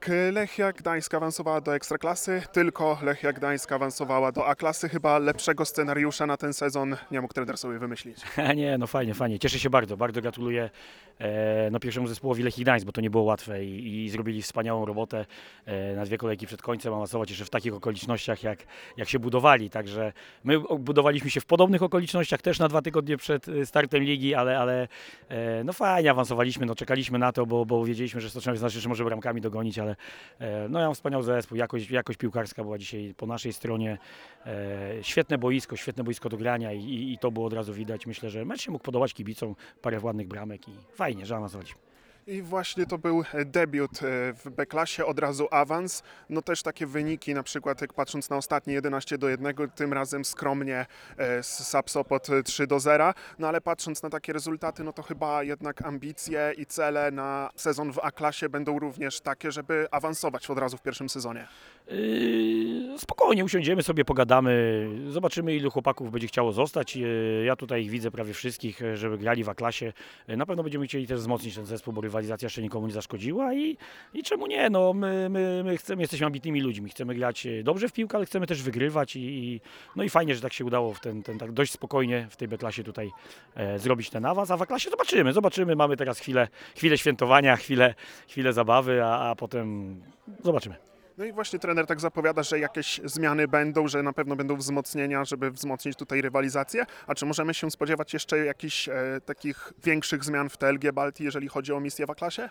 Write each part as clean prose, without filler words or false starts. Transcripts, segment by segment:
Lechia Gdańsk awansowała do Ekstraklasy, tylko Lechia Gdańsk awansowała do A-klasy. Chyba lepszego scenariusza na ten sezon nie mógł trener sobie wymyślić. Nie, no fajnie, fajnie. Cieszę się bardzo, bardzo gratuluję pierwszemu zespołowi Lechii Gdańsk, bo to nie było łatwe i zrobili wspaniałą robotę na 2 kolejki przed końcem, awansować jeszcze w takich okolicznościach, jak się budowali. Także my budowaliśmy się w podobnych okolicznościach, też na 2 tygodnie przed startem ligi, ale no fajnie awansowaliśmy, no czekaliśmy na to, bo wiedzieliśmy, że Stoczniów znaczy, że może bramkami dogonić, ale no ja mam wspaniały zespół, jakość piłkarska była dzisiaj po naszej stronie. Świetne boisko do grania i to było od razu widać. Myślę, że mecz się mógł podobać kibicom, parę ładnych bramek i fajnie, że awansowaliśmy. I właśnie to był debiut w B-klasie, od razu awans. No też takie wyniki, na przykład jak patrząc na ostatnie 11-1, tym razem skromnie SAP Sopot 3-0. No ale patrząc na takie rezultaty, no to chyba jednak ambicje i cele na sezon w A-klasie będą również takie, żeby awansować od razu w pierwszym sezonie. Spokojnie usiądziemy sobie, pogadamy, zobaczymy ilu chłopaków będzie chciało zostać. Ja tutaj widzę prawie wszystkich, żeby grali w A-klasie. Na pewno będziemy chcieli też wzmocnić ten zespół, bo rywalizacja jeszcze nikomu nie zaszkodziła i czemu nie? No, my chcemy, jesteśmy ambitnymi ludźmi, chcemy grać dobrze w piłkę, ale chcemy też wygrywać no i fajnie, że tak się udało tak dość spokojnie w tej B-klasie tutaj zrobić ten awans, a w A-klasie zobaczymy, mamy teraz chwilę świętowania, chwilę zabawy, a potem zobaczymy. No i właśnie trener tak zapowiada, że jakieś zmiany będą, że na pewno będą wzmocnienia, żeby wzmocnić tutaj rywalizację. A czy możemy się spodziewać jeszcze jakichś takich większych zmian w TLG Baltii, jeżeli chodzi o misję w A-klasie?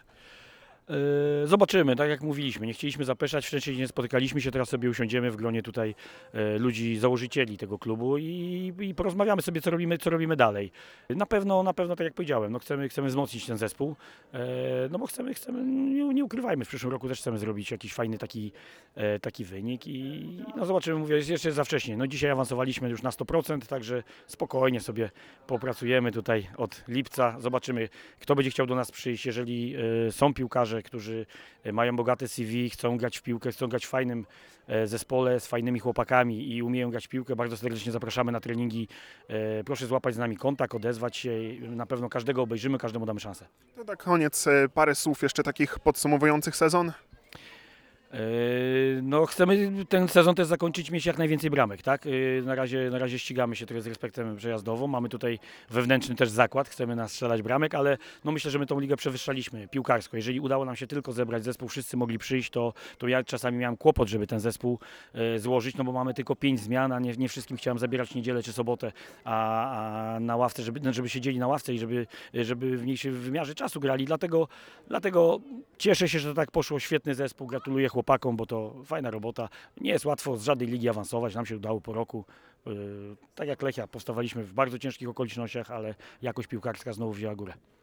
Zobaczymy, tak jak mówiliśmy, nie chcieliśmy zapeszać, wcześniej nie spotykaliśmy się, teraz sobie usiądziemy w gronie tutaj ludzi, założycieli tego klubu i porozmawiamy sobie, co robimy dalej. Na pewno, tak jak powiedziałem, no chcemy wzmocnić ten zespół, no bo chcemy nie ukrywajmy, w przyszłym roku też chcemy zrobić jakiś fajny taki wynik i no zobaczymy, mówię, jest jeszcze za wcześnie. No dzisiaj awansowaliśmy już na 100%, także spokojnie sobie popracujemy tutaj od lipca, zobaczymy, kto będzie chciał do nas przyjść, jeżeli są piłkarze, którzy mają bogate CV, chcą grać w piłkę, chcą grać w fajnym zespole z fajnymi chłopakami i umieją grać w piłkę. Bardzo serdecznie zapraszamy na treningi. Proszę złapać z nami kontakt, odezwać się. Na pewno każdego obejrzymy, każdemu damy szansę. To tak koniec, parę słów jeszcze takich podsumowujących sezon. No chcemy ten sezon też zakończyć, mieć jak najwięcej bramek, tak? Na razie ścigamy się trochę z respektem przejazdową, mamy tutaj wewnętrzny też zakład, chcemy nastrzelać bramek, ale no myślę, że my tą ligę przewyższaliśmy piłkarsko. Jeżeli udało nam się tylko zebrać zespół, wszyscy mogli przyjść, to ja czasami miałem kłopot, żeby ten zespół złożyć, no bo mamy tylko 5 zmian, a nie wszystkim chciałem zabierać niedzielę czy sobotę, a na ławce, żeby siedzieli na ławce i żeby w mniejszym wymiarze czasu grali, dlatego cieszę się, że to tak poszło, świetny zespół, gratuluję chłopakom, bo to fajna robota. Nie jest łatwo z żadnej ligi awansować, nam się udało po roku. Tak jak Lechia, powstawaliśmy w bardzo ciężkich okolicznościach, ale jakość piłkarska znowu wzięła górę.